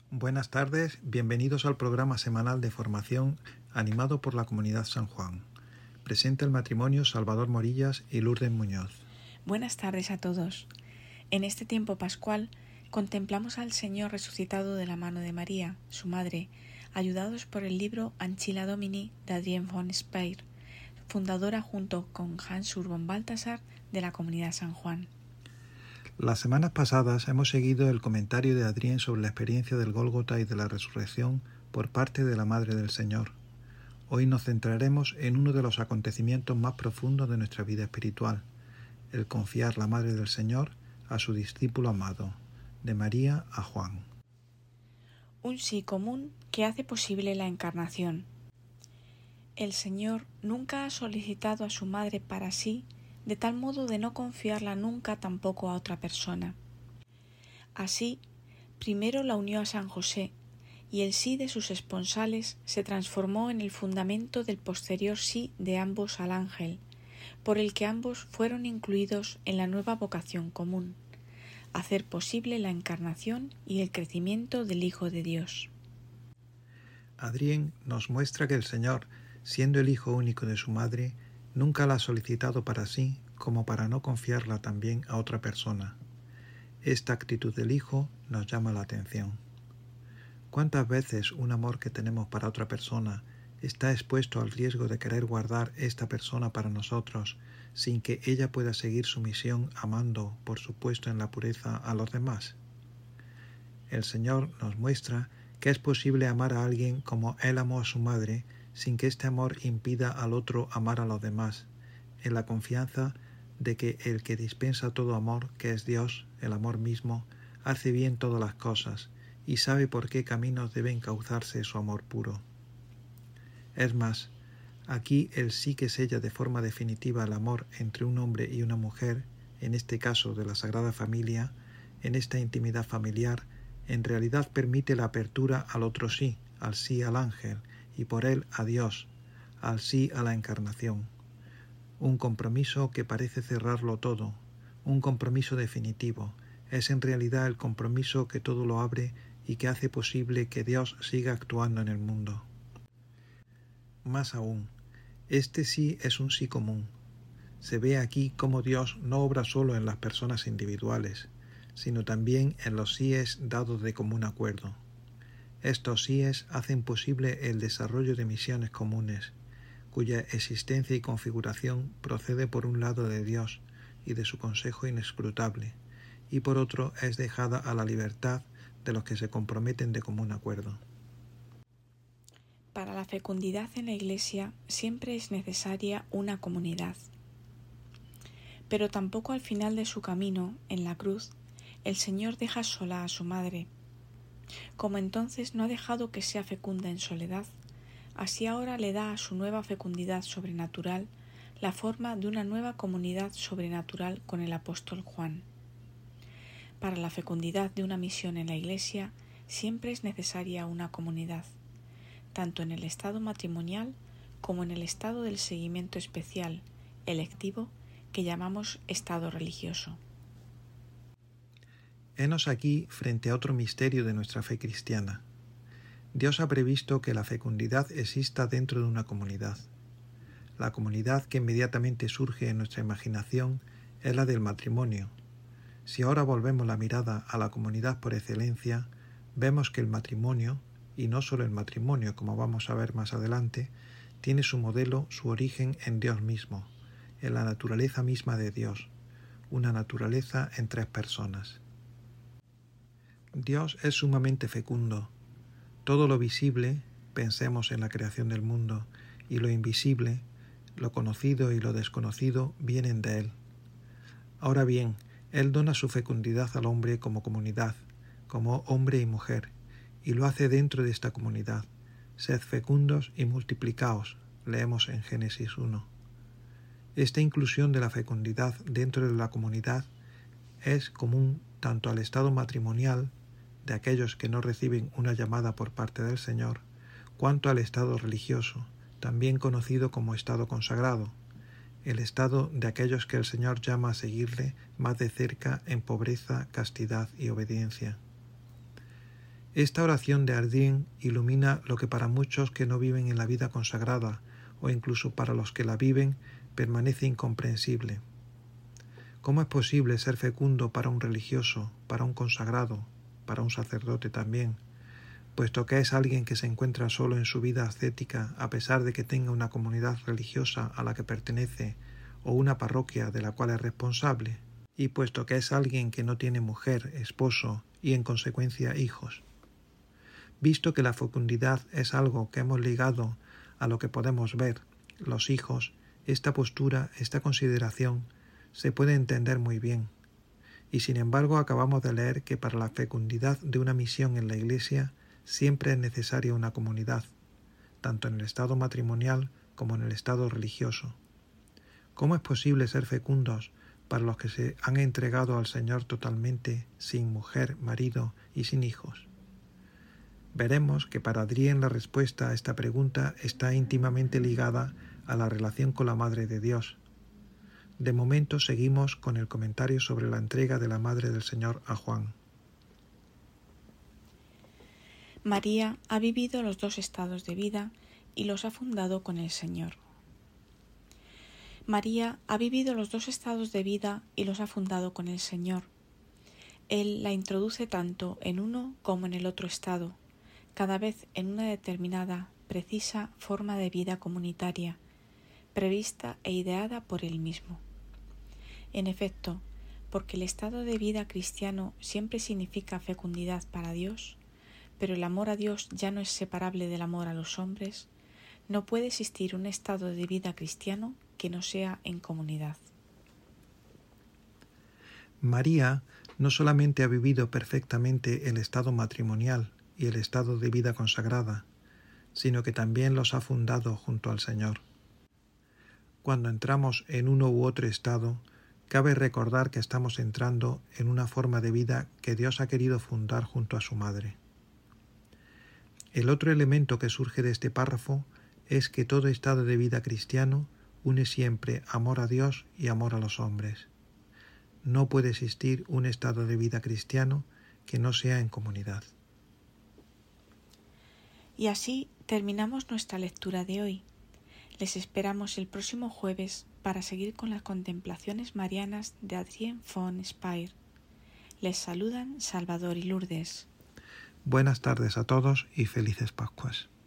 Buenas tardes, bienvenidos al programa semanal de formación animado por la Comunidad San Juan. Presenta el matrimonio Salvador Morillas y Lourdes Muñoz. Buenas tardes a todos. En este tiempo pascual contemplamos al Señor resucitado de la mano de María, su madre, ayudados por el libro Ancilla Domini de Adrienne von Speyr, fundadora junto con Hans Urban Balthasar de la Comunidad San Juan. Las semanas pasadas hemos seguido el comentario de Adrienne sobre la experiencia del Gólgota y de la resurrección por parte de la Madre del Señor. Hoy nos centraremos en uno de los acontecimientos más profundos de nuestra vida espiritual, el confiar la Madre del Señor a su discípulo amado, de María a Juan. Un sí común que hace posible la encarnación. El Señor nunca ha solicitado a su Madre para sí, de tal modo de no confiarla nunca tampoco a otra persona. Así, primero la unió a San José, y el sí de sus esponsales se transformó en el fundamento del posterior sí de ambos al ángel, por el que ambos fueron incluidos en la nueva vocación común, hacer posible la encarnación y el crecimiento del Hijo de Dios. Adrienne nos muestra que el Señor, siendo el Hijo único de su madre, nunca la ha solicitado para sí como para no confiarla también a otra persona. Esta actitud del Hijo nos llama la atención. ¿Cuántas veces un amor que tenemos para otra persona está expuesto al riesgo de querer guardar esta persona para nosotros sin que ella pueda seguir su misión amando, por supuesto, en la pureza a los demás? El Señor nos muestra que es posible amar a alguien como Él amó a su madre sin que este amor impida al otro amar a los demás, en la confianza de que el que dispensa todo amor, que es Dios, el amor mismo, hace bien todas las cosas y sabe por qué caminos debe encauzarse su amor puro. Es más, aquí el sí que sella de forma definitiva el amor entre un hombre y una mujer, en este caso de la Sagrada Familia, en esta intimidad familiar, en realidad permite la apertura al otro sí al ángel, y por él a Dios, al sí a la encarnación. Un compromiso que parece cerrarlo todo, un compromiso definitivo, es en realidad el compromiso que todo lo abre y que hace posible que Dios siga actuando en el mundo. Más aún, este sí es un sí común. Se ve aquí cómo Dios no obra solo en las personas individuales, sino también en los síes dados de común acuerdo. Estos síes hacen posible el desarrollo de misiones comunes, cuya existencia y configuración procede por un lado de Dios y de su consejo inescrutable, y por otro es dejada a la libertad de los que se comprometen de común acuerdo. Para la fecundidad en la Iglesia siempre es necesaria una comunidad. Pero tampoco al final de su camino, en la cruz, el Señor deja sola a su madre. Como entonces no ha dejado que sea fecunda en soledad, así ahora le da a su nueva fecundidad sobrenatural la forma de una nueva comunidad sobrenatural con el apóstol Juan. Para la fecundidad de una misión en la Iglesia siempre es necesaria una comunidad, tanto en el estado matrimonial como en el estado del seguimiento especial, electivo, que llamamos estado religioso. Henos aquí frente a otro misterio de nuestra fe cristiana. Dios ha previsto que la fecundidad exista dentro de una comunidad. La comunidad que inmediatamente surge en nuestra imaginación es la del matrimonio. Si ahora volvemos la mirada a la comunidad por excelencia, vemos que el matrimonio, y no solo el matrimonio, como vamos a ver más adelante, tiene su modelo, su origen en Dios mismo, en la naturaleza misma de Dios, una naturaleza en tres personas. Dios es sumamente fecundo. Todo lo visible, pensemos en la creación del mundo, y lo invisible, lo conocido y lo desconocido, vienen de Él. Ahora bien, Él dona su fecundidad al hombre como comunidad, como hombre y mujer, y lo hace dentro de esta comunidad. Sed fecundos y multiplicaos, leemos en Génesis 1. Esta inclusión de la fecundidad dentro de la comunidad es común tanto al estado matrimonial, de aquellos que no reciben una llamada por parte del Señor, cuanto al estado religioso, también conocido como estado consagrado, el estado de aquellos que el Señor llama a seguirle más de cerca en pobreza, castidad y obediencia. Esta oración de Adrien ilumina lo que para muchos que no viven en la vida consagrada, o incluso para los que la viven, permanece incomprensible. ¿Cómo es posible ser fecundo para un religioso, para un consagrado, para un sacerdote también, puesto que es alguien que se encuentra solo en su vida ascética a pesar de que tenga una comunidad religiosa a la que pertenece o una parroquia de la cual es responsable, y puesto que es alguien que no tiene mujer, esposo y en consecuencia hijos? Visto que la fecundidad es algo que hemos ligado a lo que podemos ver, los hijos, esta postura, esta consideración, se puede entender muy bien. Y sin embargo acabamos de leer que para la fecundidad de una misión en la Iglesia siempre es necesaria una comunidad, tanto en el estado matrimonial como en el estado religioso. ¿Cómo es posible ser fecundos para los que se han entregado al Señor totalmente, sin mujer, marido y sin hijos? Veremos que para Adrien la respuesta a esta pregunta está íntimamente ligada a la relación con la Madre de Dios. De momento seguimos con el comentario sobre la entrega de la Madre del Señor a Juan. María ha vivido los dos estados de vida y los ha fundado con el Señor. María ha vivido los dos estados de vida y los ha fundado con el Señor. Él la introduce tanto en uno como en el otro estado, cada vez en una determinada, precisa forma de vida comunitaria, prevista e ideada por él mismo. En efecto, porque el estado de vida cristiano siempre significa fecundidad para Dios, pero el amor a Dios ya no es separable del amor a los hombres, no puede existir un estado de vida cristiano que no sea en comunidad. María no solamente ha vivido perfectamente el estado matrimonial y el estado de vida consagrada, sino que también los ha fundado junto al Señor. Cuando entramos en uno u otro estado, cabe recordar que estamos entrando en una forma de vida que Dios ha querido fundar junto a su Madre. El otro elemento que surge de este párrafo es que todo estado de vida cristiano une siempre amor a Dios y amor a los hombres. No puede existir un estado de vida cristiano que no sea en comunidad. Y así terminamos nuestra lectura de hoy. Les esperamos el próximo jueves para seguir con las contemplaciones marianas de Adrien von Speyr. Les saludan Salvador y Lourdes. Buenas tardes a todos y felices Pascuas.